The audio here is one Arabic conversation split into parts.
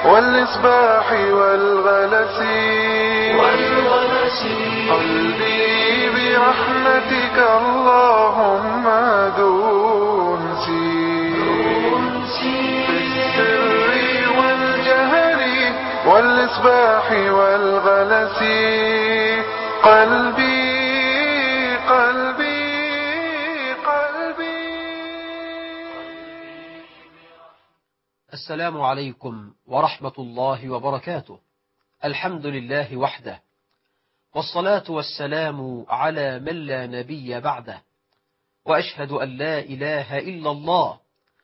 والإصباح والغلس قلبي برحمتك اللهم دونسي في السر والجهر والإصباح والغلس قلبي السلام عليكم ورحمة الله وبركاته. الحمد لله وحده، والصلاة والسلام على من لا نبي بعده، وأشهد أن لا إله إلا الله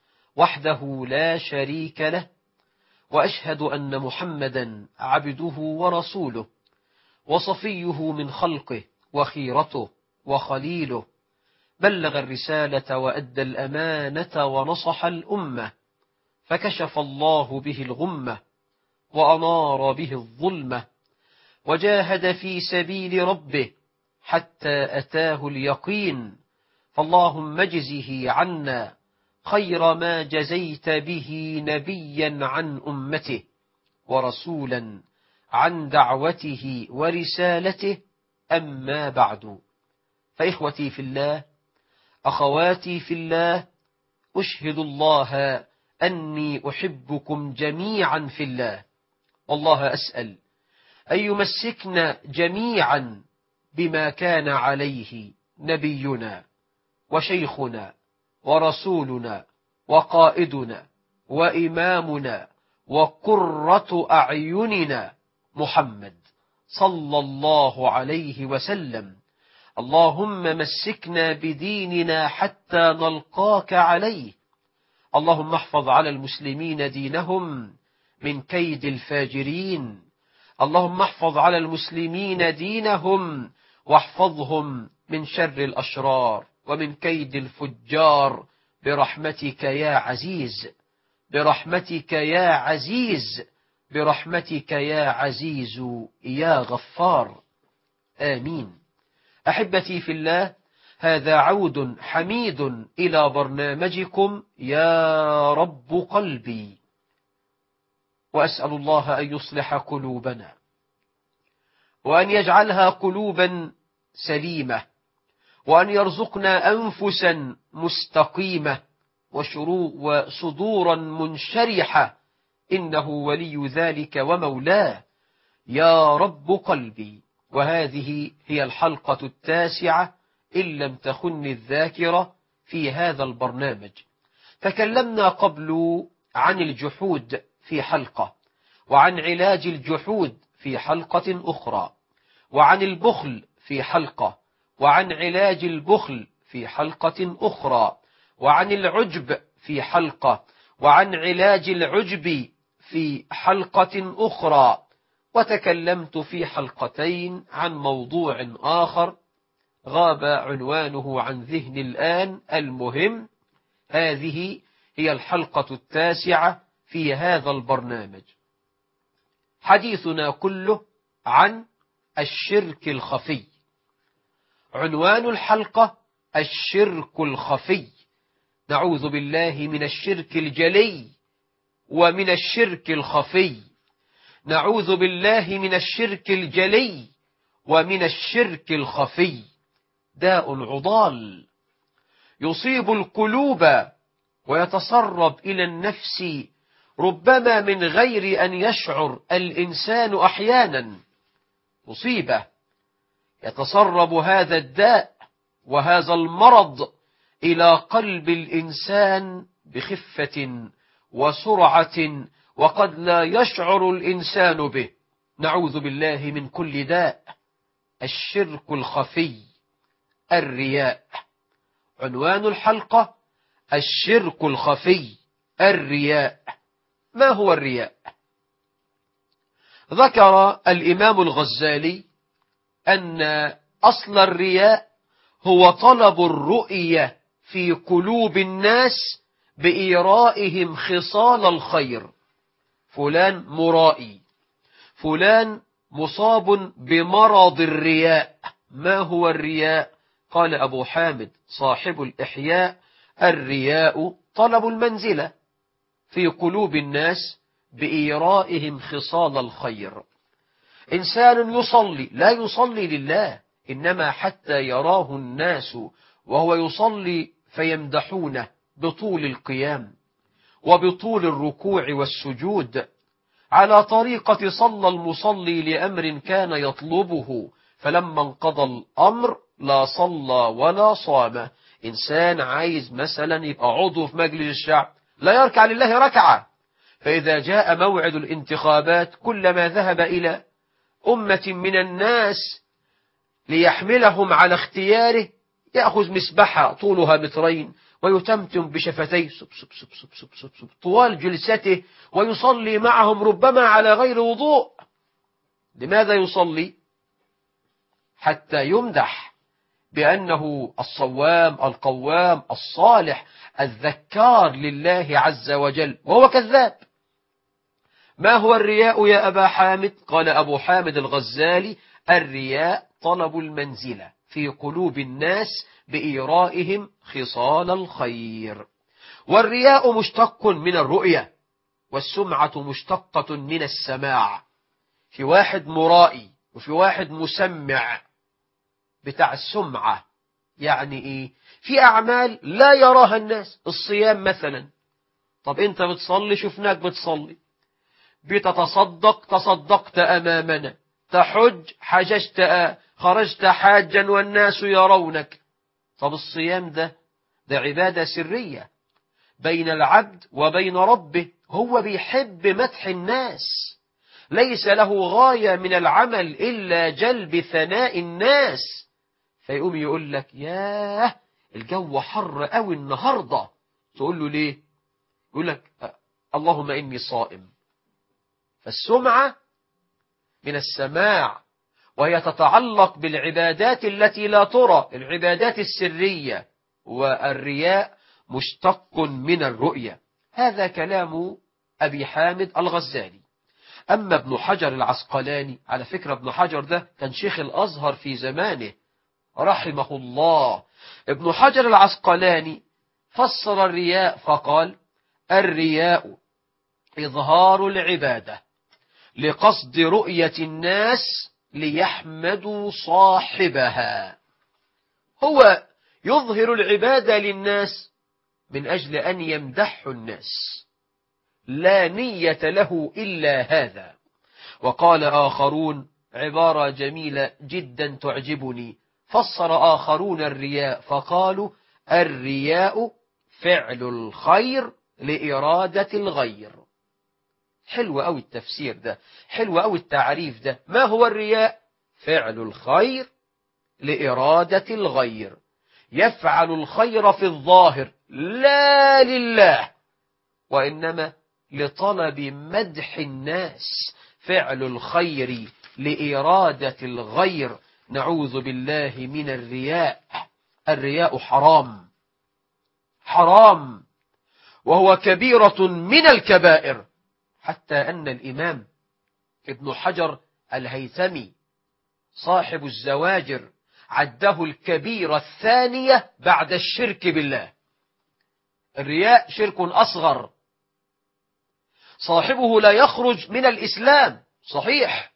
وحده لا شريك له، وأشهد أن محمدا عبده ورسوله وصفيه من خلقه وخيرته وخليله، بلغ الرسالة وأدى الأمانة ونصح الأمة، فكشف الله به الغمة وأنار به الظلمة، وجاهد في سبيل ربه حتى أتاه اليقين. فاللهم اجزه عنا خير ما جزيت به نبيا عن أمته ورسولا عن دعوته ورسالته. أما بعد، فإخوتي في الله، أخواتي في الله، أشهد الله أني أحبكم جميعا في الله، والله أسأل أن يمسكنا جميعا بما كان عليه نبينا وشيخنا ورسولنا وقائدنا وإمامنا وقرة أعيننا محمد صلى الله عليه وسلم. اللهم مسكنا بديننا حتى نلقاك عليه. اللهم احفظ على المسلمين دينهم من كيد الفاجرين. اللهم احفظ على المسلمين دينهم واحفظهم من شر الأشرار ومن كيد الفجار برحمتك يا عزيز، برحمتك يا عزيز، برحمتك يا عزيز يا غفار، آمين. أحبتي في الله، هذا عود حميد إلى برنامجكم يا رب قلبي، وأسأل الله أن يصلح قلوبنا وأن يجعلها قلوبا سليمة، وأن يرزقنا أنفسا مستقيمة وصدورا منشرحة، إنه ولي ذلك ومولاه يا رب قلبي. وهذه هي الحلقة 9 إن لم تخن الذاكرة في هذا البرنامج. تكلمنا قبل عن الجحود في حلقة، وعن علاج الجحود في حلقة أخرى، وعن البخل في حلقة، وعن علاج البخل في حلقة أخرى، وعن العجب في حلقة، وعن علاج العجب في حلقة أخرى. وتكلمت في حلقتين عن موضوع آخر غاب عنوانه عن ذهن الآن. المهم، هذه هي الحلقة 9 في هذا البرنامج. حديثنا كله عن الشرك الخفي. عنوان الحلقة الشرك الخفي. نعوذ بالله من الشرك الجلي ومن الشرك الخفي. نعوذ بالله من الشرك الجلي ومن الشرك الخفي. داء عضال يصيب القلوب ويتسرب إلى النفس، ربما من غير أن يشعر الإنسان أحيانا. مصيبة يتسرب هذا الداء وهذا المرض إلى قلب الإنسان بخفة وسرعة، وقد لا يشعر الإنسان به. نعوذ بالله من كل داء. الشرك الخفي، الرياء. عنوان الحلقة الشرك الخفي، الرياء. ما هو الرياء؟ ذكر الإمام الغزالي أن أصل الرياء هو طلب الرؤية في قلوب الناس بإيرائهم خصال الخير. فلان مرائي، فلان مصاب بمرض الرياء. ما هو الرياء؟ قال أبو حامد صاحب الإحياء: الرياء طلب المنزلة في قلوب الناس بإيرائهم خصال الخير. إنسان يصلي لا يصلي لله، إنما حتى يراه الناس وهو يصلي فيمدحونه بطول القيام وبطول الركوع والسجود، على طريقة صلى المصلي لأمر كان يطلبه، فلما انقضى الأمر لا صلى ولا صام. إنسان عايز مثلا يبقى عضو في مجلس الشعب، لا يركع لله ركعة، فإذا جاء موعد الانتخابات كلما ذهب إلى أمة من الناس ليحملهم على اختياره يأخذ مسبحة طولها مترين ويتمتم بشفتيه سب سب سب سب سب سب سب طوال جلسته، ويصلي معهم ربما على غير وضوء. لماذا يصلي؟ حتى يمدح بأنه الصوام القوام الصالح الذكار لله عز وجل، وهو كذاب. ما هو الرياء يا أبا حامد؟ قال أبو حامد الغزالي: الرياء طلب المنزلة في قلوب الناس بإيرائهم خصال الخير. والرياء مشتق من الرؤية، والسمعة مشتقة من السماع. في واحد مرائي وفي واحد مسمع. بتاع السمعة يعني إيه؟ في أعمال لا يراها الناس، الصيام مثلا. طب أنت بتصلي، شفناك بتصلي، بتتصدق تصدقت أمامنا، تحج حججت، خرجت حاجا والناس يرونك. طب الصيام ده عبادة سرية بين العبد وبين ربه، هو بيحب مدح الناس، ليس له غاية من العمل إلا جلب ثناء الناس. فيقوم يقول لك: ياه الجو حر قوي النهاردة. تقول له: ليه؟ يقول لك: اللهم إني صائم. فالسمعة من السماع، وهي تتعلق بالعبادات التي لا ترى، العبادات السرية. والرياء مشتق من الرؤية. هذا كلام أبي حامد الغزالي. أما ابن حجر العسقلاني، على فكرة ابن حجر ده كان شيخ الأزهر في زمانه رحمه الله. ابن حجر العسقلاني فسر الرياء فقال: الرياء إظهار العبادة لقصد رؤية الناس ليحمدوا صاحبها. هو يظهر العبادة للناس من أجل أن يمدحوا الناس، لا نية له إلا هذا. وقال آخرون عبارة جميلة جدا تعجبني، فسر آخرون الرياء فقالوا: الرياء فعل الخير لإرادة الغير. حلو أوي التفسير ده، حلو أوي التعريف ده. ما هو الرياء؟ فعل الخير لإرادة الغير، يفعل الخير في الظاهر لا لله، وإنما لطلب مدح الناس. فعل الخير لإرادة الغير. نعوذ بالله من الرياء. الرياء حرام، حرام، وهو كبيرة من الكبائر، حتى أن الإمام ابن حجر الهيثمي صاحب الزواجر عده الكبيرة الثانية بعد الشرك بالله. الرياء شرك أصغر، صاحبه لا يخرج من الإسلام صحيح،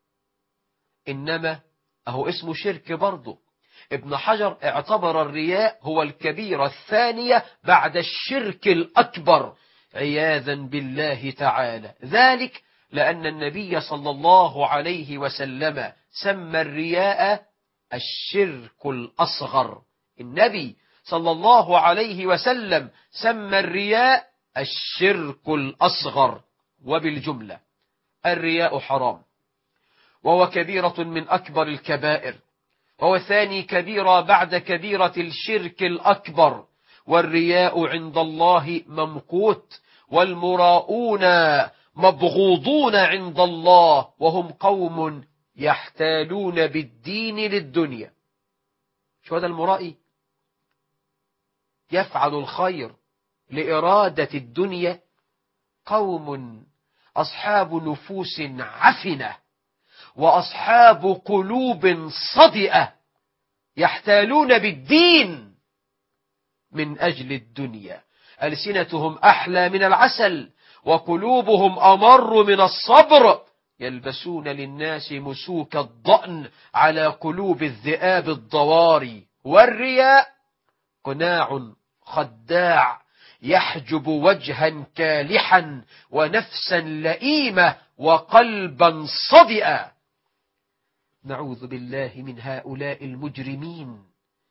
إنما أهو اسمه شرك برضه. ابن حجر اعتبر الرياء هو الكبيرة الثانية بعد الشرك الأكبر عياذا بالله تعالى. ذلك لأن النبي صلى الله عليه وسلم سمى الرياء الشرك الأصغر. النبي صلى الله عليه وسلم سمى الرياء الشرك الأصغر. وبالجملة الرياء حرام، وهو كبيرة من أكبر الكبائر، وهو ثاني كبيرة بعد كبيرة الشرك الأكبر. والرياء عند الله ممقوت، والمراؤون مبغوضون عند الله، وهم قوم يحتالون بالدين للدنيا. شو هذا المرائي؟ يفعل الخير لإرادة الدنيا. قوم أصحاب نفوس عفنة وأصحاب قلوب صدئة، يحتالون بالدين من أجل الدنيا. ألسنتهم أحلى من العسل وقلوبهم أمر من الصبر يلبسون للناس مسوك الضأن على قلوب الذئاب الضواري. والرياء قناع خداع يحجب وجها كالحا ونفسا لئيمة وقلبا صدئا. نعوذ بالله من هؤلاء المجرمين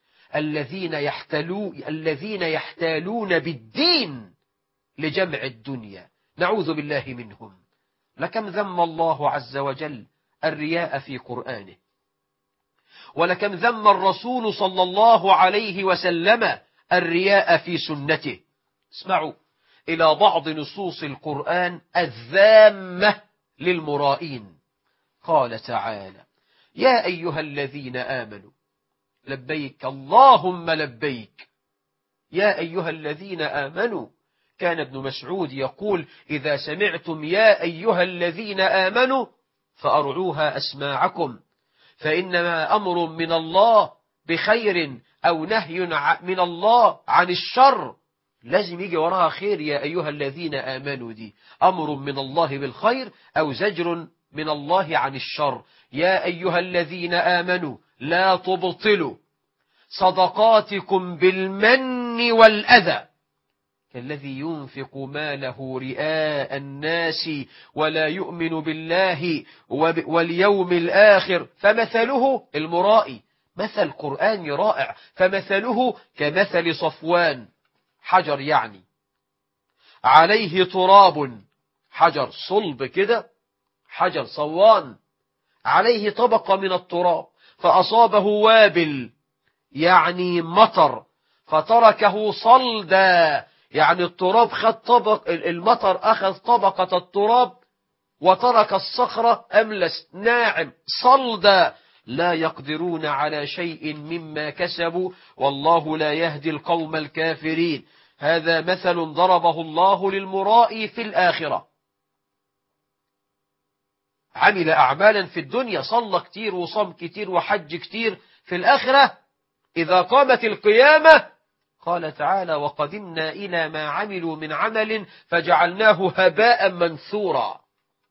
الذين يحتالون بالدين لجمع الدنيا، نعوذ بالله منهم. لكم ذم الله عز وجل الرياء في قرآنه، ولكم ذم الرسول صلى الله عليه وسلم الرياء في سنته. اسمعوا إلى بعض نصوص القرآن الذامة للمرائين. قال تعالى: يا أيها الذين آمنوا لبيك اللهم لبيك. يا أيها الذين آمنوا، كان ابن مسعود يقول: إذا سمعتم يا أيها الذين آمنوا فأرعوها أسماعكم، فإنما أمر من الله بخير أو نهي من الله عن الشر، لازم يجي وراها خير. يا أيها الذين آمنوا دي أمر من الله بالخير أو زجر من الله عن الشر. يا أيها الذين آمنوا لا تبطلوا صدقاتكم بالمن والأذى كالذي ينفق ماله رئاء الناس ولا يؤمن بالله واليوم الآخر فمثله المرائي. مثل قرآني رائع. فمثله كمثل صفوان، حجر يعني، عليه تراب، حجر صلب كده، حجر صوان، عليه طبقة من التراب، فأصابه وابل يعني مطر فتركه صلدا، يعني التراب خد طبق، المطر أخذ طبقة التراب وترك الصخرة أملس ناعم صلدا، لا يقدرون على شيء مما كسبوا والله لا يهدي القوم الكافرين. هذا مثل ضربه الله للمرائي في الآخرة. عمل أعمالا في الدنيا، صلى كتير وصم كتير وحج كتير، في الآخرة إذا قامت القيامة قال تعالى: وقدمنا إلى ما عملوا من عمل فجعلناه هباء منثورا.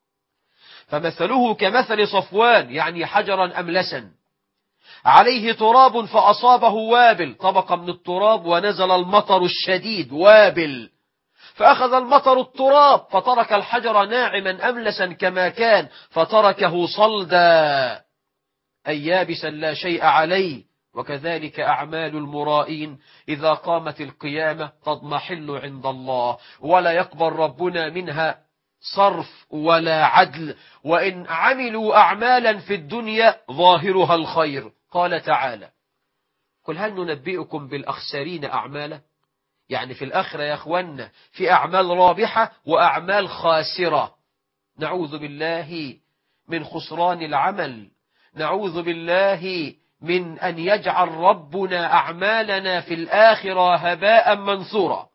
فمثله كمثل صفوان، يعني حجرا أملسا، عليه تراب فأصابه وابل، طبقة من التراب، ونزل المطر الشديد وابل، فأخذ المطر التراب فترك الحجر ناعما أملسا كما كان، فتركه صلدا أي يابسا لا شيء عليه. وكذلك أعمال المرائين إذا قامت القيامة تضمحل عند الله، ولا يقبل ربنا منها صرف ولا عدل، وإن عملوا أعمالا في الدنيا ظاهرها الخير. قال تعالى: قل هل ننبئكم بالأخسرين أعمالا؟ يعني في الآخرة يا أخوانا في أعمال رابحة وأعمال خاسرة. نعوذ بالله من خسران العمل، نعوذ بالله من أن يجعل ربنا أعمالنا في الآخرة هباء منثورا.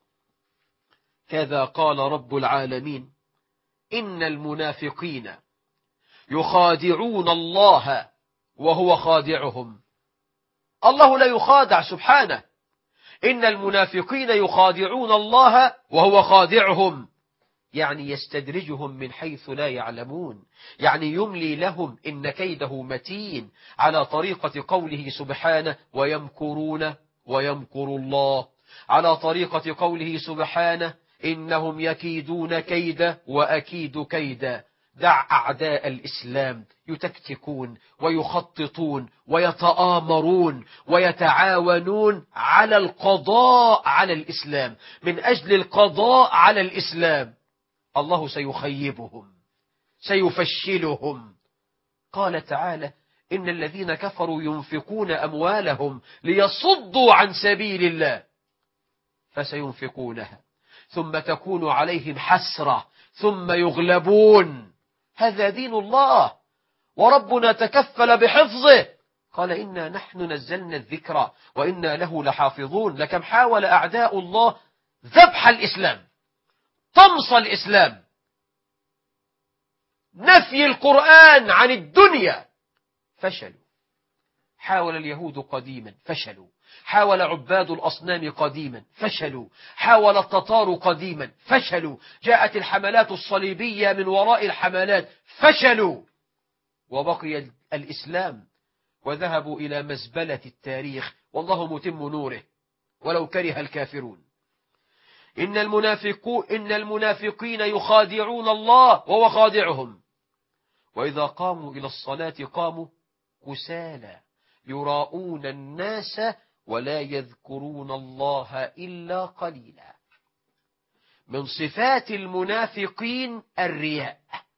كذا قال رب العالمين: إن المنافقين يخادعون الله وهو خادعهم. الله لا يخادع سبحانه. إن المنافقين يخادعون الله وهو خادعهم، يعني يستدرجهم من حيث لا يعلمون، يعني يملي لهم إن كيده متين، على طريقة قوله سبحانه: ويمكرون ويمكر الله، على طريقة قوله سبحانه: إنهم يكيدون كيدا وأكيد كيدا. دع أعداء الإسلام يتكتكون ويخططون ويتآمرون ويتعاونون على القضاء على الإسلام، من أجل القضاء على الإسلام. الله سيخيبهم، سيفشلهم. قال تعالى: إن الذين كفروا ينفقون أموالهم ليصدوا عن سبيل الله فسينفقونها ثم تكون عليهم حسرة ثم يغلبون. هذا دين الله وربنا تكفل بحفظه. قال: إنا نحن نزلنا الذكر وإنا له لحافظون. لكم حاول أعداء الله ذبح الإسلام، طمس الإسلام، نفي القرآن عن الدنيا، فشلوا. حاول اليهود قديما فشلوا، حاول عباد الأصنام قديما فشلوا، حاول التتار قديما فشلوا، جاءت الحملات الصليبية من وراء الحملات فشلوا، وبقي الإسلام وذهبوا إلى مزبلة التاريخ، والله متم نوره ولو كره الكافرون. إن المنافقين يخادعون الله وهو خادعهم، وإذا قاموا إلى الصلاة قاموا كسالى يراءون الناس ولا يذكرون الله إلا قليلا. من صفات المنافقين الرياء،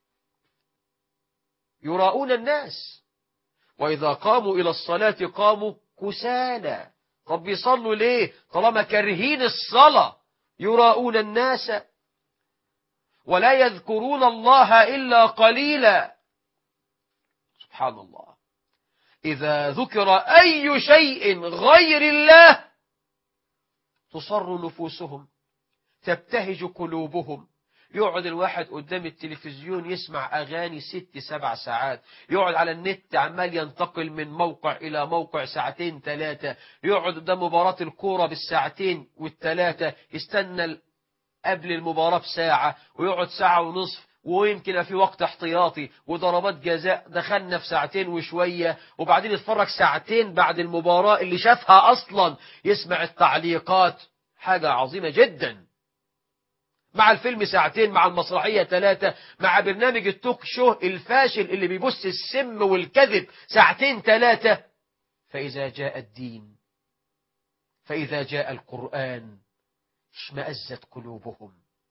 يراءون الناس، وإذا قاموا إلى الصلاة قاموا كسالى. طب بيصلوا ليه طالما كارهين الصلاة؟ يراءون الناس ولا يذكرون الله إلا قليلا. سبحان الله، إذا ذكر أي شيء غير الله تصر نفوسهم، تبتهج قلوبهم. يقعد الواحد قدام التلفزيون يسمع أغاني 6-7 ساعات، يقعد على النت عمال ينتقل من موقع إلى موقع 2-3 يقعد قدام مباراة الكورة بالساعتين والثلاثة، يستنى قبل المباراة بساعة ويقعد 1.5 ساعة، ويمكن في وقت احتياطي وضربات جزاء دخلنا في 2 وشوية، وبعدين يتفرج 2 ساعة بعد المباراة اللي شافها أصلا، يسمع التعليقات. حاجة عظيمة جدا. مع الفيلم 2 ساعة، مع المسرحية 3، مع برنامج التوك شو الفاشل اللي بيبث السم والكذب 2-3. فإذا جاء الدين، فإذا جاء القرآن اشمأزت قلوبهم،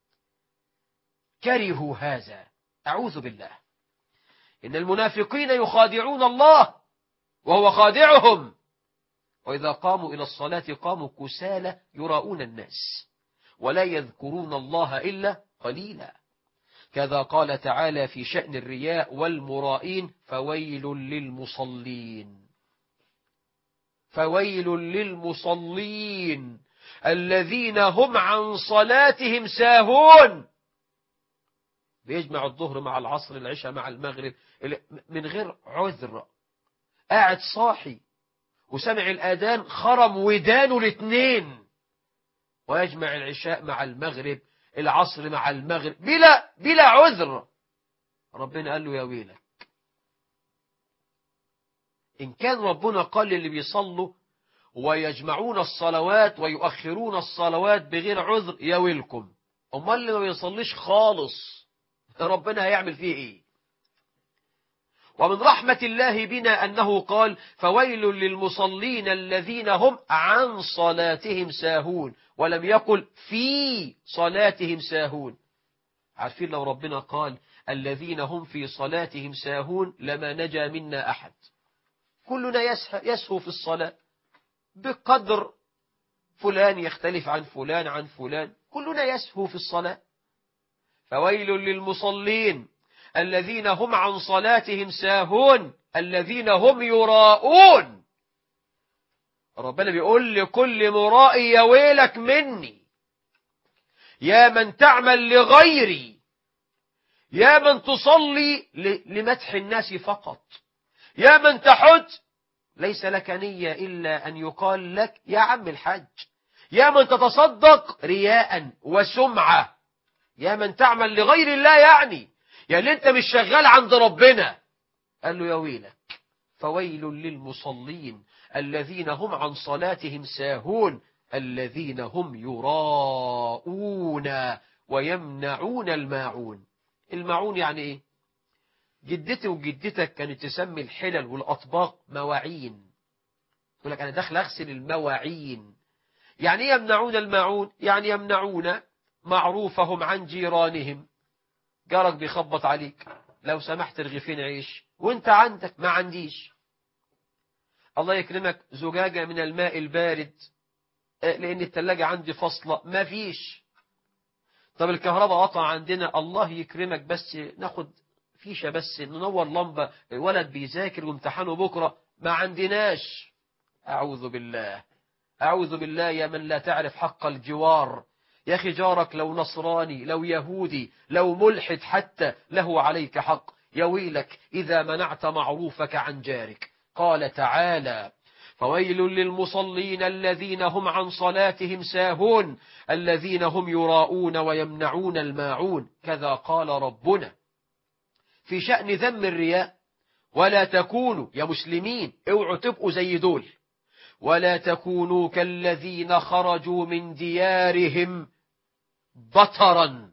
كرهوا هذا. أعوذ بالله. إن المنافقين يخادعون الله وهو خادعهم، وإذا قاموا إلى الصلاة قاموا كسالى يراءون الناس ولا يذكرون الله إلا قليلا. كذا قال تعالى في شأن الرياء والمرائين: فويل للمصلين، فويل للمصلين الذين هم عن صلاتهم ساهون. بيجمع الظهر مع العصر، العشاء مع المغرب من غير عذر، قاعد صاحي وسمع الآذان خرم ودانه الاثنين، ويجمع العشاء مع المغرب، العصر مع المغرب بلا عذر. ربنا قال له يا ويلك. إن كان ربنا قال اللي بيصلوا ويجمعون الصلوات ويؤخرون الصلوات بغير عذر يا ويلكم، أمال اللي ما بيصليش خالص ربنا هيعمل فيه إيه؟ ومن رحمة الله بنا أنه قال: فويل للمصلين الذين هم عن صلاتهم ساهون، ولم يقل في صلاتهم ساهون. عارفين لو ربنا قال الذين هم في صلاتهم ساهون لما نجا منا أحد. كلنا يسهو في الصلاة بقدر، فلان يختلف عن فلان، كلنا يسهو في الصلاة. فويل للمصلين الذين هم عن صلاتهم ساهون الذين هم يراءون. ربنا بيقول لكل مرائي يا ويلك مني، يا من تعمل لغيري، يا من تصلي لمدح الناس فقط، يا من تحج ليس لك نية إلا أن يقال لك يا عم الحج، يا من تتصدق رياء وسمعة، يا من تعمل لغير الله، يعني يا اللي انت مش شغال عند ربنا. قال له يا ويلك. فويل للمصلين الذين هم عن صلاتهم ساهون الذين هم يراءون ويمنعون الماعون. الماعون يعني ايه؟ جدتي وجدتك كانت تسمي الحلل والأطباق مواعين. يقول لك أنا داخل أغسل المواعين. يعني ايه يمنعون الماعون؟ يعني يمنعون معروفهم عن جيرانهم. جارك بيخبط عليك: لو سمحت رغيفين عيش، وانت عندك ما عنديش. الله يكرمك زجاجة من الماء البارد لأن الثلاجة عندي فاصلة ما فيش. طب الكهرباء قطع عندنا، الله يكرمك بس ناخد فيشة بس ننور لمبة، الولد بيذاكر وامتحانه بكرة، ما عندناش. أعوذ بالله، أعوذ بالله يا من لا تعرف حق الجوار. يا أخي جارك لو نصراني لو يهودي لو ملحد حتى له عليك حق. يا ويلك إذا منعت معروفك عن جارك. قال تعالى: فويل للمصلين الذين هم عن صلاتهم ساهون الذين هم يراءون ويمنعون الماعون. كذا قال ربنا في شأن ذم الرياء: ولا تكونوا يا مسلمين، اوعوا تبقوا زي دول، ولا تكونوا كالذين خرجوا من ديارهم بطرا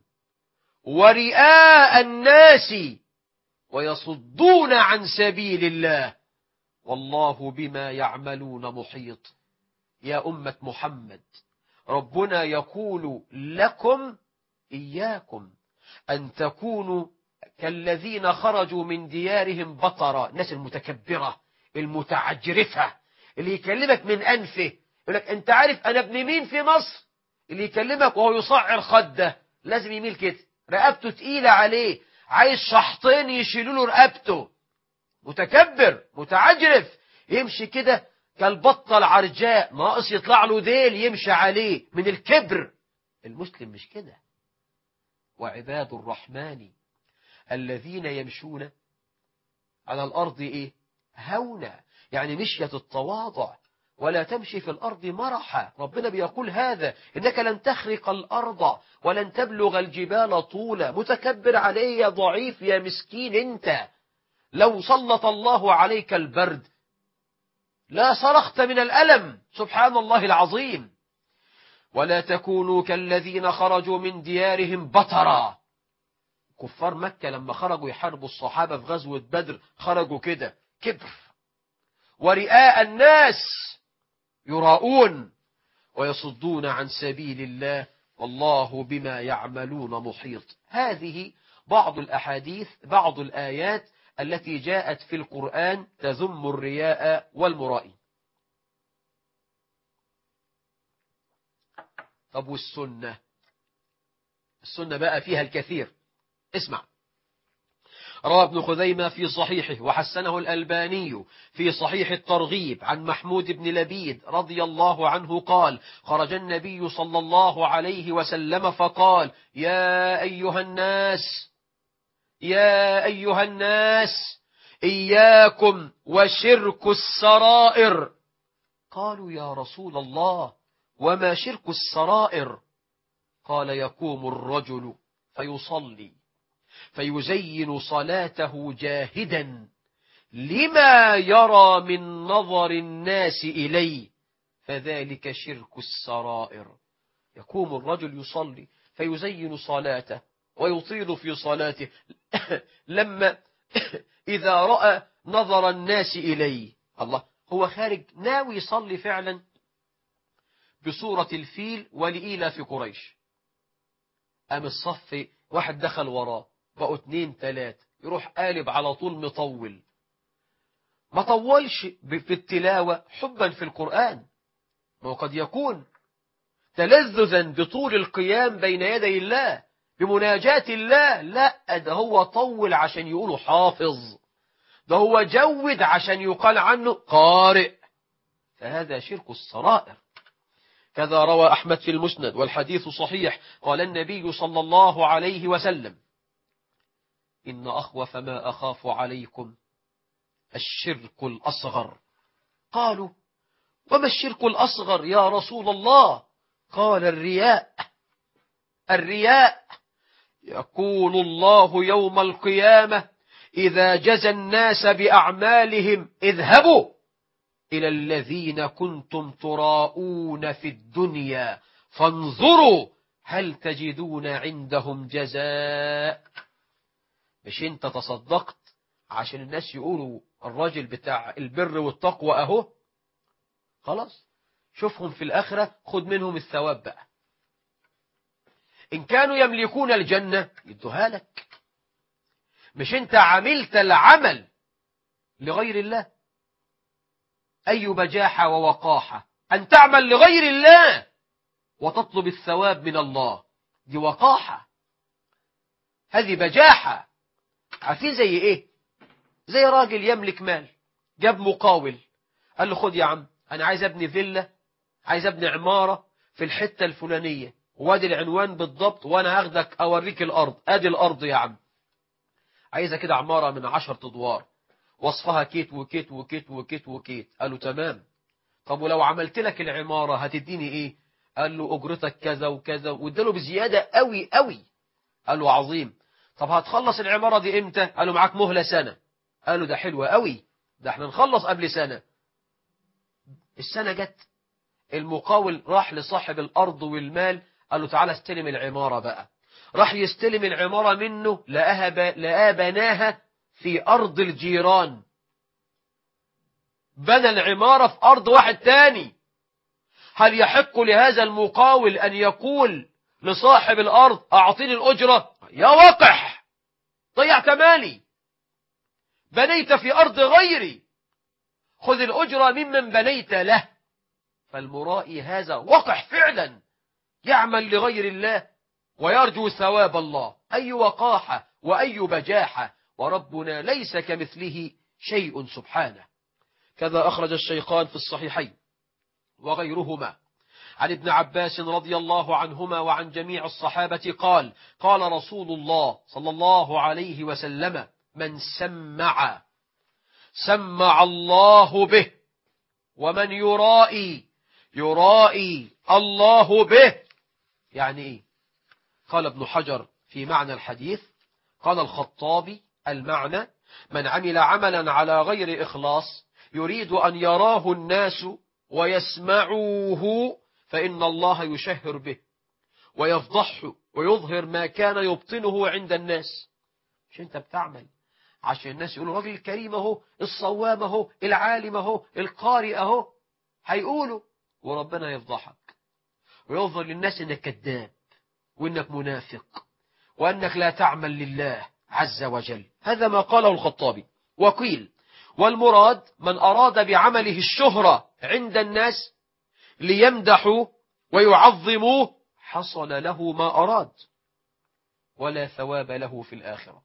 ورئاء الناس ويصدون عن سبيل الله والله بما يعملون محيط. يا أمة محمد، ربنا يقول لكم إياكم أن تكونوا كالذين خرجوا من ديارهم بطرا، الناس المتكبرة المتعجرفة اللي يكلمك من أنفه يقول لك أنت عارف أنا ابن مين في مصر، اللي يكلمك وهو يصعر خده لازم يميل كده، رقبته تقيلة عليه، عايز شحطين يشيلوا له رقبته، متكبر متعجرف يمشي كده كالبطة العرجاء، ناقص يطلع له ديل يمشي عليه من الكبر. المسلم مش كده. وعباد الرحمن الذين يمشون على الأرض إيه؟ هونا، يعني مشية التواضع، ولا تمشي في الأرض مرحا. ربنا بيقول هذا: إنك لن تخرق الأرض ولن تبلغ الجبال طولا. متكبر عليه يا ضعيف يا مسكين أنت، لو سلط الله عليك البرد لا صرخت من الألم، سبحان الله العظيم. ولا تكونوا كالذين خرجوا من ديارهم بطرا. كفار مكة لما خرجوا يحاربوا الصحابة في غزوة بدر خرجوا كده كبر، ورئاء الناس يراؤون ويصدون عن سبيل الله والله بما يعملون محيط. هذه بعض الأحاديث، بعض الآيات التي جاءت في القرآن تذم الرياء والمرائي. طب والسنة؟ السنة بقى فيها الكثير. اسمع، روى ابن خزيمة في صحيحه وحسنه الألباني في صحيح الترغيب عن محمود بن لبيد رضي الله عنه قال: خرج النبي صلى الله عليه وسلم فقال: يا أيها الناس إياكم وشرك السرائر. قالوا: يا رسول الله وما شرك السرائر؟ قال: يقوم الرجل فيصلي فيزين صلاته جاهدا لما يرى من نظر الناس إليه فذلك شرك السرائر. يقوم الرجل يصلي فيزين صلاته ويطيل في صلاته لما إذا رأى نظر الناس إليه. الله، هو خارج ناوي يصلي فعلا بصورة الفيل ولإيلاف قريش، قام الصف واحد دخل وراه، بقوا 2 3، يروح قالب على طول مطول. ما طولش في التلاوة حبا في القرآن، وقد يكون تلذذا بطول القيام بين يدي الله بمناجاة الله. لا، ده هو طول عشان يقولوا حافظ، ده هو جود عشان يقال عنه قارئ، فهذا شرك السرائر. كذا روى أحمد في المسند والحديث صحيح قال النبي صلى الله عليه وسلم: إن أخوف ما أخاف عليكم الشرك الأصغر. قالوا: وما الشرك الأصغر يا رسول الله؟ قال: الرياء. يقول الله يوم القيامة إذا جزى الناس بأعمالهم: اذهبوا إلى الذين كنتم تراءون في الدنيا فانظروا هل تجدون عندهم جزاء. مش انت تصدقت عشان الناس يقولوا الراجل بتاع البر والتقوى اهو، خلاص شوفهم في الآخرة، خد منهم الثواب بقى. إن كانوا يملكون الجنة يدوها لك. مش انت عملت العمل لغير الله. أي بجاحة ووقاحة أن تعمل لغير الله وتطلب الثواب من الله، دي وقاحة، هذه بجاحة. عارفين زي ايه؟ زي راجل يملك مال، جاب مقاول قال له: خد يا عم، انا عايز ابني فيلا، عايز ابني عمارة في الحتة الفلانية، وادي العنوان بالضبط، وانا هاخدك اوريك الارض، ادي الارض يا عم، عايزة كده عمارة من 10 أدوار، وصفها كيت وكيت وكيت وكيت وكيت. قالوا: تمام، طب ولو عملت لك العمارة هتديني ايه؟ قال له اجرتك كذا وكذا، واداله بزيادة قوي قوي. قال له عظيم. طب هتخلص العمارة دي امتى؟ قال له معاك مهلة سنة. قال له ده حلوة قوي، ده احنا نخلص قبل سنة. السنة جت، المقاول راح لصاحب الأرض والمال، قال له تعالى استلم العمارة بقى. راح يستلم العمارة منه، لقاها بناها في أرض الجيران، بنى العمارة في أرض واحد تاني. هل يحق لهذا المقاول أن يقول لصاحب الأرض أعطيني الأجرة؟ يا وقح، ضيعت مالي، بنيت في أرض غيري، خذ الأجرة ممن بنيت له. فالمرائي هذا وقح فعلا، يعمل لغير الله ويرجو ثواب الله. أي وقاحة وأي بجاحة، وربنا ليس كمثله شيء سبحانه. كذا أخرج الشيخان في الصحيحين وغيرهما عن ابن عباس رضي الله عنهما وعن جميع الصحابة قال: قال رسول الله صلى الله عليه وسلم: من سمع الله به، ومن يرائي الله به. يعني ايه؟ قال ابن حجر في معنى الحديث، قال الخطابي: المعنى من عمل عملا على غير إخلاص يريد أن يراه الناس ويسمعوه، فإن الله يشهر به ويفضحه ويظهر ما كان يبطنه عند الناس. مش انت بتعمل عشان الناس يقولوا الراجل الكريم اهو، الصوام اهو، العالم اهو، القارئ اهو، هيقولوا، وربنا يفضحك ويظهر للناس انك كذاب وانك منافق وانك لا تعمل لله عز وجل. هذا ما قاله الخطابي. وقيل: والمراد من أراد بعمله الشهرة عند الناس ليمدحوا ويعظموه، حصل له ما أراد ولا ثواب له في الآخرة.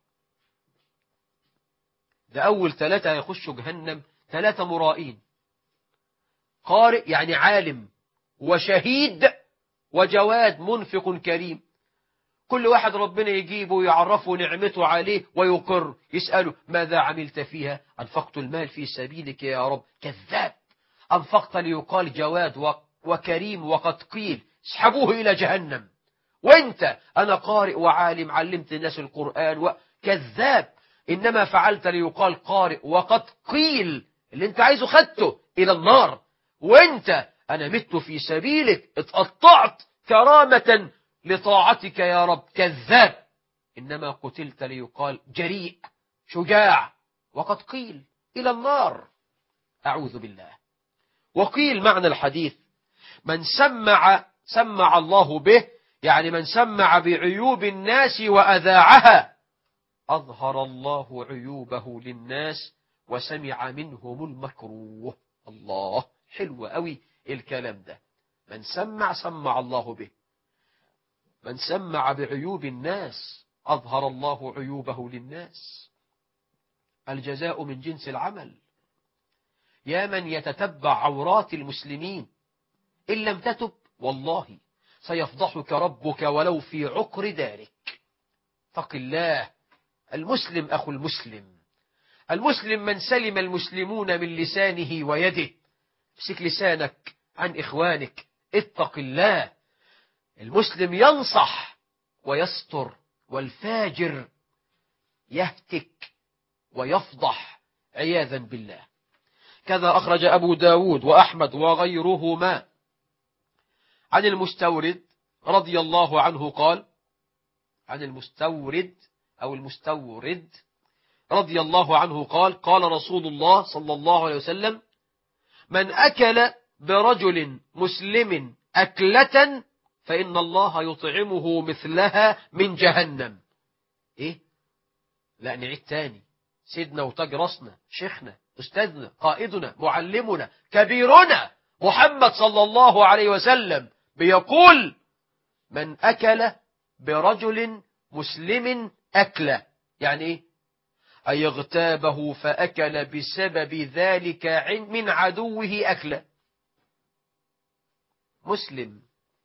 ده أول 3 يخشوا جهنم، 3 مرائين: قارئ يعني عالم، وشهيد، وجواد منفق كريم. كل واحد ربنا يجيبه ويعرفه نعمته عليه ويقر، يسأله: ماذا عملت فيها؟ أنفقت المال في سبيلك يا رب. كذاب، أنفقت ليقال جواد وكريم وقد قيل. اسحبوه إلى جهنم. وانت: أنا قارئ وعالم، علمت الناس القرآن كذاب، إنما فعلت ليقال قارئ وقد قيل، اللي انت عايزه خدته إلى النار. وانت: أنا مت في سبيلك، اتقطعت كرامة لطاعتك يا رب. كذاب، إنما قتلت ليقال جريء شجاع، وقد قيل إلى النار. أعوذ بالله. وقيل معنى الحديث: من سمع الله به، يعني من سمع بعيوب الناس وأذاعها، أظهر الله عيوبه للناس وسمع منهم المكروه. الله، حلو قوي الكلام ده. من سمع الله به، من سمع بعيوب الناس أظهر الله عيوبه للناس. الجزاء من جنس العمل. يا من يتتبع عورات المسلمين، إن لم تتب والله سيفضحك ربك ولو في عقر دارك. اتق الله. المسلم أخو المسلم، المسلم من سلم المسلمون من لسانه ويده. امسك لسانك عن إخوانك، اتق الله. المسلم ينصح ويستر، والفاجر يهتك ويفضح عياذا بالله. كذا أخرج أبو داود وأحمد وغيرهما عن المستورد رضي الله عنه قال: عن المستورد رضي الله عنه قال: قال رسول الله صلى الله عليه وسلم: من أكل برجل مسلم أكلة فإن الله يطعمه مثلها من جهنم. إيه؟ لا، نعيد تاني. سيدنا وتاج راسنا، شيخنا، أستاذنا، قائدنا، معلمنا، كبيرنا محمد صلى الله عليه وسلم بيقول: من أكل برجل مسلم أكلة، يعني إيه؟ أي اغتابه فأكل بسبب ذلك من عدوه أكلة. مسلم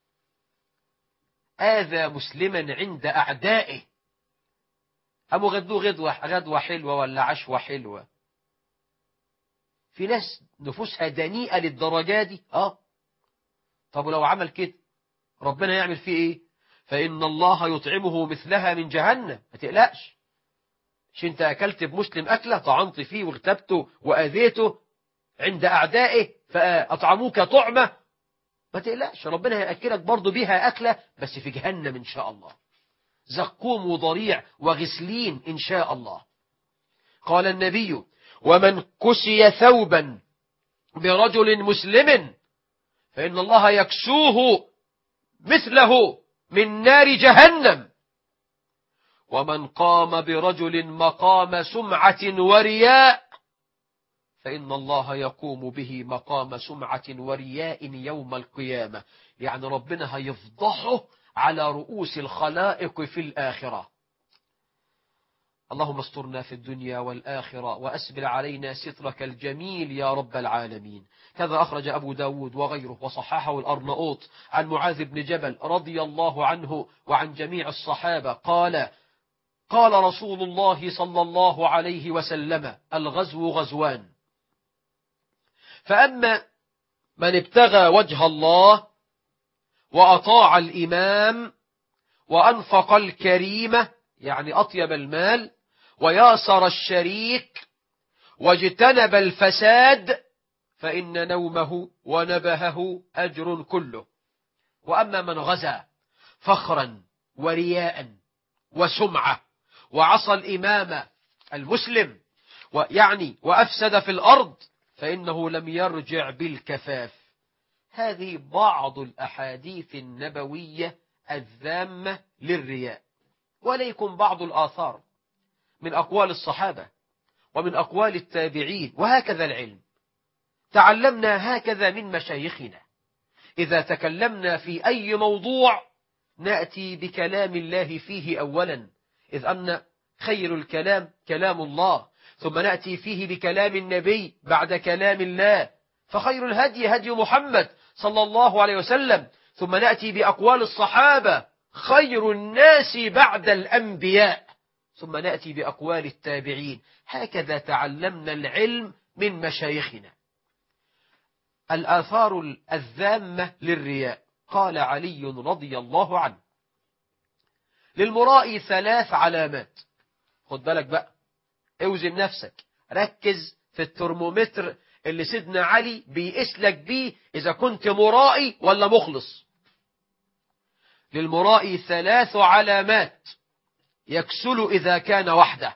آذى مسلما عند أعدائه، أمو غدوه غدوة حلوة ولا عشوة حلوة، في ناس نفوسها دنيئة للدرجة دي. طب ولو عمل كده ربنا يعمل فيه ايه؟ فإن الله يطعمه مثلها من جهنم. ما تقلقش، مش انت أكلت بمسلم أكلة طعنت فيه واغتبته وأذيته عند أعدائه فأطعموك طعمة؟ ما تقلقش، ربنا هيأكلك برضو بها أكلة بس في جهنم إن شاء الله، زقوم وضريع وغسلين إن شاء الله. قال النبي: ومن كسي ثوبا برجل مسلم فإن الله يكسوه مثله من نار جهنم. ومن قام برجل مقام سمعة ورياء فإن الله يقوم به مقام سمعة ورياء يوم القيامة. يعني ربنا هيفضحه على رؤوس الخلائق في الآخرة. اللهم استرنا في الدنيا والآخرة وأسبل علينا سترك الجميل يا رب العالمين. كذا أخرج أبو داود وغيره وصححه الأرناؤوط عن معاذ بن جبل رضي الله عنه وعن جميع الصحابة قال: قال رسول الله صلى الله عليه وسلم: الغزو غزوان، فأما من ابتغى وجه الله وأطاع الإمام وأنفق الكريمة يعني أطيب المال وياسر الشريك واجتنب الفساد فإن نومه ونبهه أجر كله. وأما من غزا فخرا ورياء وسمعة وعصى الإمام المسلم وأفسد في الأرض فإنه لم يرجع بالكفاف. هذه بعض الأحاديث النبوية الذامة للرياء، وليكن بعض الآثار من أقوال الصحابة ومن أقوال التابعين. وهكذا العلم تعلمنا هكذا من مشايخنا. إذا تكلمنا في أي موضوع نأتي بكلام الله فيه أولا، إذ أن خير الكلام كلام الله، ثم نأتي فيه بكلام النبي بعد كلام الله، فخير الهدي هدي محمد صلى الله عليه وسلم، ثم نأتي بأقوال الصحابة خير الناس بعد الأنبياء، ثم نأتي بأقوال التابعين. هكذا تعلمنا العلم من مشايخنا. الآثار الذامة للرياء. قال علي رضي الله عنه: للمرائي 3 علامات. خد بالك بقى، اوزن نفسك، ركز في الترمومتر اللي سيدنا علي بيقيس لك بيه إذا كنت مرائي ولا مخلص. للمرائي 3 علامات: يكسل إذا كان وحده،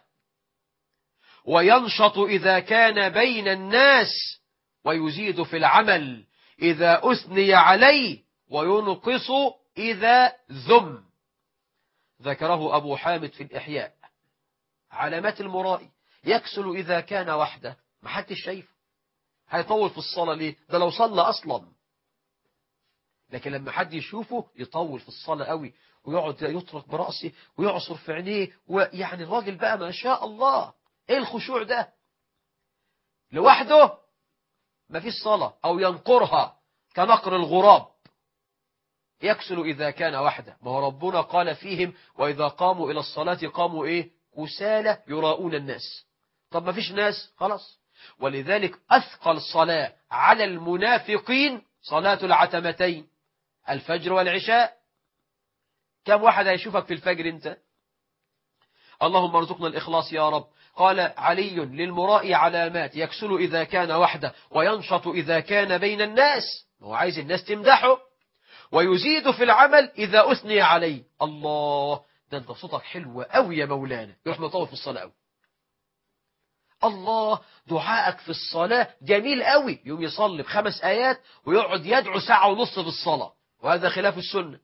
وينشط إذا كان بين الناس، ويزيد في العمل إذا أثني عليه، وينقص إذا ذم. ذكره أبو حامد في الإحياء. علامات المرائي: يكسل إذا كان وحده، ما حدش شايفه، هيطول في الصلاة ليه؟ ده لو صلى أصلا. لكن لما حد يشوفه يطول في الصلاة قوي، ويقعد يطرق برأسه ويعصر في عينيه، ويعني الراجل بقى ما شاء الله ايه الخشوع ده. لوحده ما فيش صلاة، أو ينقرها كنقر الغراب. يكسل إذا كان وحده. ما هو ربنا قال فيهم: وإذا قاموا إلى الصلاة قاموا إيه؟ كسالى يراؤون الناس. طب ما فيش ناس، خلاص. ولذلك أثقل صلاة على المنافقين صلاة العتمتين، الفجر والعشاء. كم واحد هيشوفك في الفجر انت؟ اللهم ارزقنا الإخلاص يا رب. قال علي: للمرائي علامات: يكسل إذا كان وحده، وينشط إذا كان بين الناس، هو عايز الناس تمدحه، ويزيد في العمل إذا أثني عليه. الله، ده انت صوتك حلو قوي يا مولانا، يروح مطول في الصلاة قوي. الله، دعائك في الصلاة جميل قوي، يوم يصلي ب5 آيات ويقعد يدعو 1.5 ساعة في الصلاة، وهذا خلاف السنة.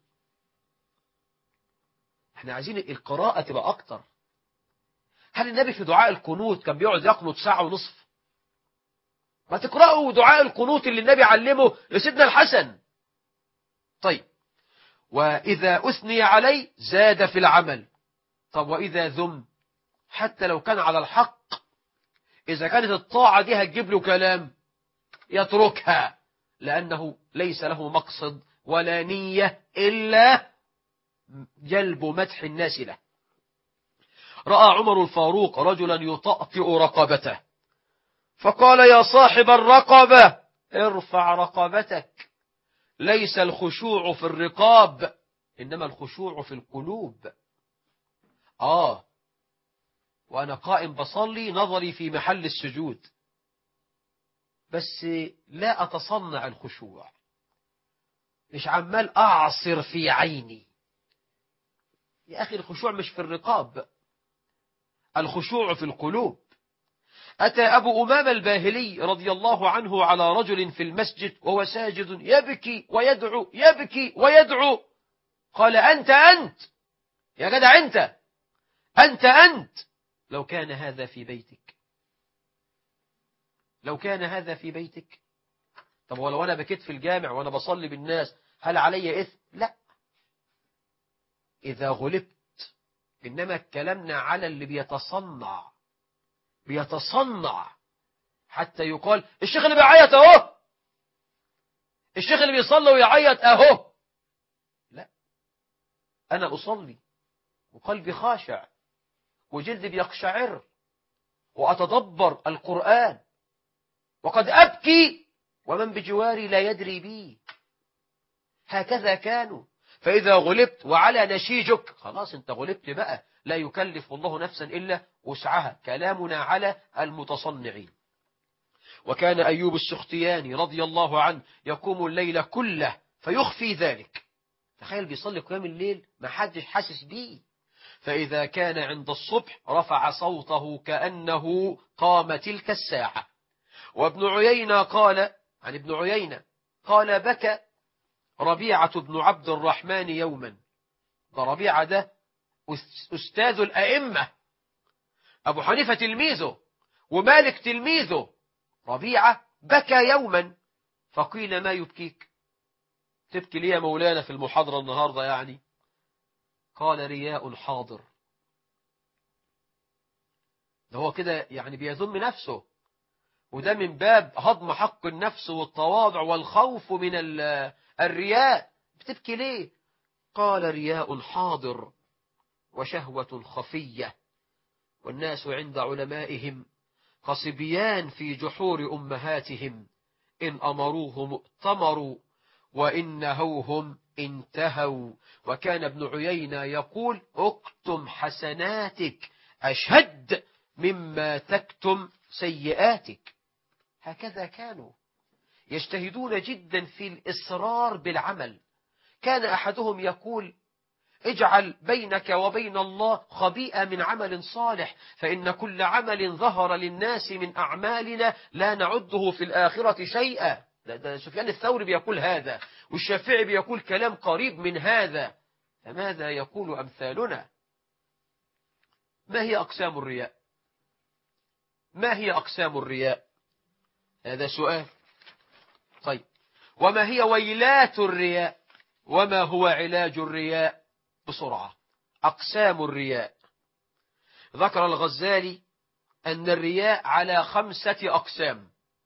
احنا عايزين القراءة تبقى أكتر. هل النبي في دعاء القنوت كان بيقعد يقنط 1.5 ساعة؟ ما تقرأوا دعاء القنوت اللي النبي علمه لسيدنا الحسن. طيب، وإذا أثني عليه زاد في العمل. طب وإذا ذم؟ حتى لو كان على الحق، إذا كانت الطاعة دي هتجيب له كلام يتركها، لأنه ليس له مقصد ولا نية إلا جلب مدح الناس له. رأى عمر الفاروق رجلا يطأطئ رقبته، فقال يا صاحب الرقبة ارفع رقبتك، ليس الخشوع في الرقاب إنما الخشوع في القلوب. وأنا قائم بصلي نظري في محل السجود، بس لا أتصنع الخشوع، مش عمال أعصر في عيني. يا أخي الخشوع مش في الرقاب، الخشوع في القلوب. أتى أبو أمامة الباهلي رضي الله عنه على رجل في المسجد وهو ساجد يبكي ويدعو يبكي ويدعو، قال أنت يا جدع أنت لو كان هذا في بيتك، لو كان هذا في بيتك. طب ولو أنا بكيت في الجامع وأنا بصلي بالناس هل علي إثم؟ لا، إذا غلبت. إنما اتكلمنا على اللي بيتصنع حتى يقال الشيخ اللي بيعيط أهو، الشيخ اللي بيصلي ويعيط أهو. لا، أنا أصلي وقلبي خاشع وجلدي بيقشعر وأتدبر القرآن وقد أبكي ومن بجواري لا يدري بي. هكذا كانوا. فإذا غلبت وعلى نشيجك خلاص انت غلبت بقى، لا يكلف الله نفسا إلا وسعها. كلامنا على المتصنعين. وكان أيوب السختياني رضي الله عنه يقوم الليل كله فيخفي ذلك. تخيل بيصلي قيام الليل ما حدش حاسس بيه. فإذا كان عند الصبح رفع صوته كأنه قام تلك الساعة. وابن عيينة قال عن ابن عيينة قال بكى ربيعة بن عبد الرحمن يوما. ده ربيعة ده أستاذ الأئمة، أبو حنيفة تلميذه ومالك تلميذه. ربيعة بكى يوما فقيل ما يبكيك؟ تبكي ليه يا مولانا في المحاضرة النهاردة يعني؟ قال رياء حاضر. ده هو كده يعني بيذم نفسه، وده من باب هضم حق النفس والتواضع والخوف من الرياء. بتبكي ليه؟ قال رياء حاضر وشهوة خفية، والناس عند علمائهم كصبيان في جحور أمهاتهم، إن أمروهم ائتمروا وإن نهوهم انتهوا. وكان ابن عيينة يقول اكتم حسناتك أشد مما تكتم سيئاتك. هكذا كانوا يجتهدون جدا في الإصرار بالعمل. كان أحدهم يقول اجعل بينك وبين الله خبيئة من عمل صالح، فإن كل عمل ظهر للناس من أعمالنا لا نعده في الآخرة شيئا. ده سفيان الثوري بيقول هذا، والشافعي بيقول كلام قريب من هذا. فماذا يقول أمثالنا؟ ما هي أقسام الرياء؟ ما هي أقسام الرياء؟ هذا سؤال. طيب، وما هي ويلات الرياء؟ وما هو علاج الرياء؟ بسرعة. أقسام الرياء. ذكر الغزالي أن الرياء على 5 أقسام.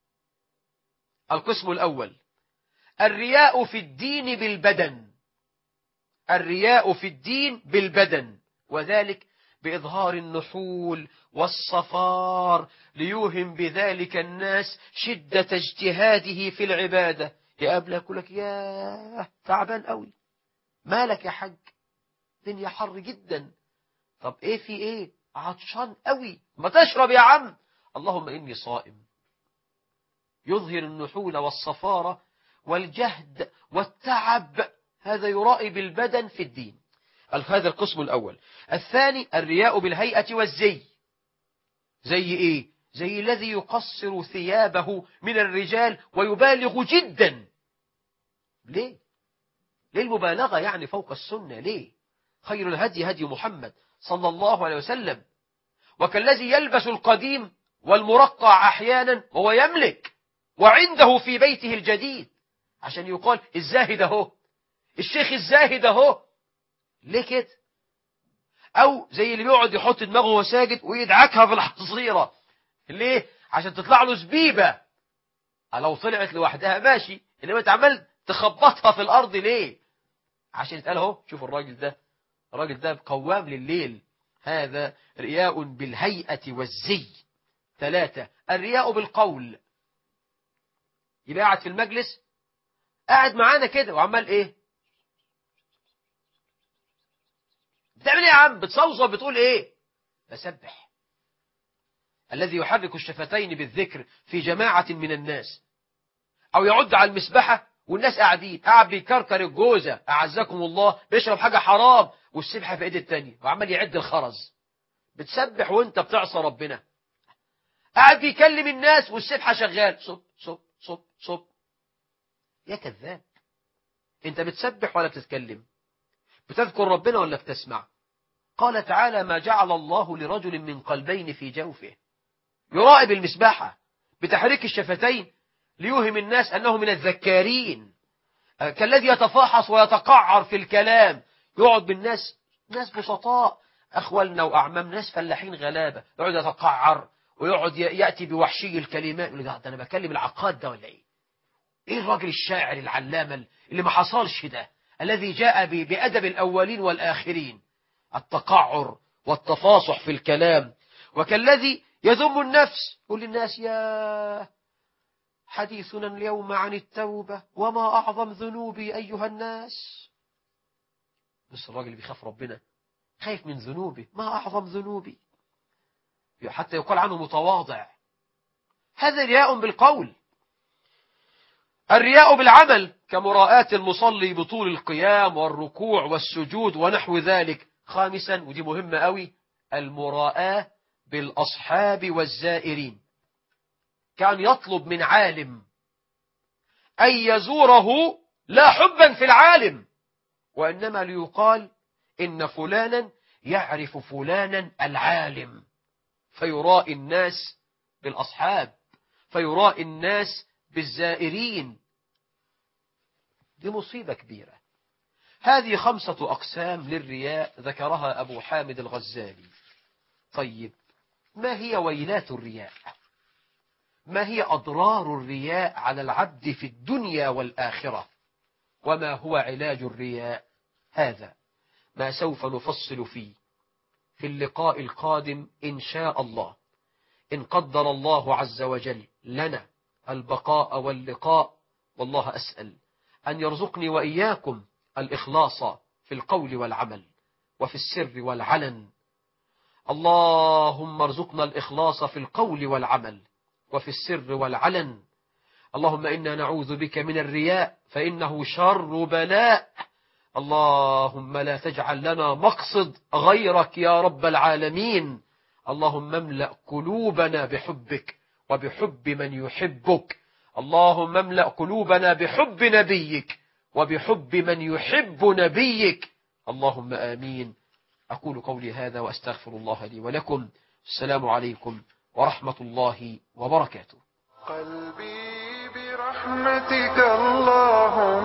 القسم الأول الرياء في الدين بالبدن. الرياء في الدين بالبدن، وذلك بإظهار النحول والصفار ليوهم بذلك الناس شدة اجتهاده في العبادة. يقابلك يقول لك يا تعبان قوي، مالك يا حاج؟ الدنيا حر جدا. طب ايه في ايه؟ عطشان قوي، ما تشرب يا عم. اللهم إني صائم. يظهر النحول والصفارة والجهد والتعب، هذا يرائي بالبدن في الدين. هذا القسم الأول. الثاني الرياء بالهيئة والزي. زي ايه؟ زي الذي يقصر ثيابه من الرجال ويبالغ جدا. ليه المبالغة يعني فوق السنة؟ ليه؟ خير الهدي هدي محمد صلى الله عليه وسلم. وكالذي يلبس القديم والمرقع أحيانا وهو يملك وعنده في بيته الجديد، عشان يقال الزاهد اهو، الشيخ الزاهد اهو. ليه كده؟ أو زي اللي بيقعد يحط دماغه وهو ساجد ويدعكها في الحصيرة. ليه؟ عشان تطلع له زبيبة. لو طلعت لوحدها ماشي، إنما تعمل تخبطها في الأرض ليه؟ عشان يتقال اهو شوف الراجل ده قوام لليل. هذا رياء بالهيئة والزي. 3 الرياء بالقول. يبقى قاعد في المجلس، قاعد معانا كده وعمال ايه؟ بتعمل ايه يا عم؟ بتصوصو بتقول ايه؟ بسبح. الذي يحرك الشفتين بالذكر في جماعة من الناس، او يعد على المسبحة والناس قاعد بيكركر الجوزة أعزكم الله، بيشرب حاجة حرام والسبحة في ايد التانية وعمال يعد الخرز. بتسبح وانت بتعصى ربنا. قاعد بيكلم الناس والسبحة شغال، صب صب صب صب. يا كذاب، انت بتسبح ولا بتتكلم؟ بتذكر ربنا ولا بتسمع؟ قال تعالى: ما جعل الله لرجل من قلبين في جوفه. يراقب المسبحة بتحريك الشفتين ليوهم الناس أنه من الذكارين، كالذي يتفاحص ويتقعر في الكلام. يقعد بالناس، ناس بسطاء، أخوالنا وأعمام، ناس فلاحين غلابة، يقعد يتقعر ويقعد يأتي بوحشي الكلمات. يقول ده أنا بكلم العقاد ده ولا إيه؟ إيه الراجل الشاعر العلامة اللي ما حصلش ده، الذي جاء بأدب الأولين والآخرين؟ التقعر والتفاصح في الكلام. وكالذي يذم النفس، يقول للناس: يا حديثنا اليوم عن التوبة، وما أعظم ذنوبي أيها الناس. بس الراجل اللي بيخاف ربنا خايف من ذنوبه، ما أعظم ذنوبي، حتى يقال عنه متواضع. هذا رياء بالقول. الرياء بالعمل كمراءاة المصلي بطول القيام والركوع والسجود ونحو ذلك. خامسا، ودي مهمة قوي، المراءة بالأصحاب والزائرين. كان يطلب من عالم أن يزوره لا حبا في العالم، وإنما ليقال إن فلانا يعرف فلانا العالم، فيراء الناس بالأصحاب، فيراء الناس بالزائرين. دي مصيبة كبيرة. هذه 5 أقسام للرياء ذكرها أبو حامد الغزالي. طيب، ما هي ويلات الرياء؟ ما هي أضرار الرياء على العبد في الدنيا والآخرة؟ وما هو علاج الرياء؟ هذا ما سوف نفصل فيه في اللقاء القادم إن شاء الله، إن قدر الله عز وجل لنا البقاء واللقاء. والله أسأل أن يرزقني وإياكم الإخلاص في القول والعمل وفي السر والعلن. اللهم ارزقنا الإخلاص في القول والعمل وفي السر والعلن. اللهم إنا نعوذ بك من الرياء فإنه شر بلاء. اللهم لا تجعل لنا مقصد غيرك يا رب العالمين. اللهم املأ قلوبنا بحبك وبحب من يحبك. اللهم املأ قلوبنا بحب نبيك وبحب من يحب نبيك. اللهم آمين. أقول قولي هذا وأستغفر الله لي ولكم. السلام عليكم ورحمة الله وبركاته. قلبي برحمتك اللهم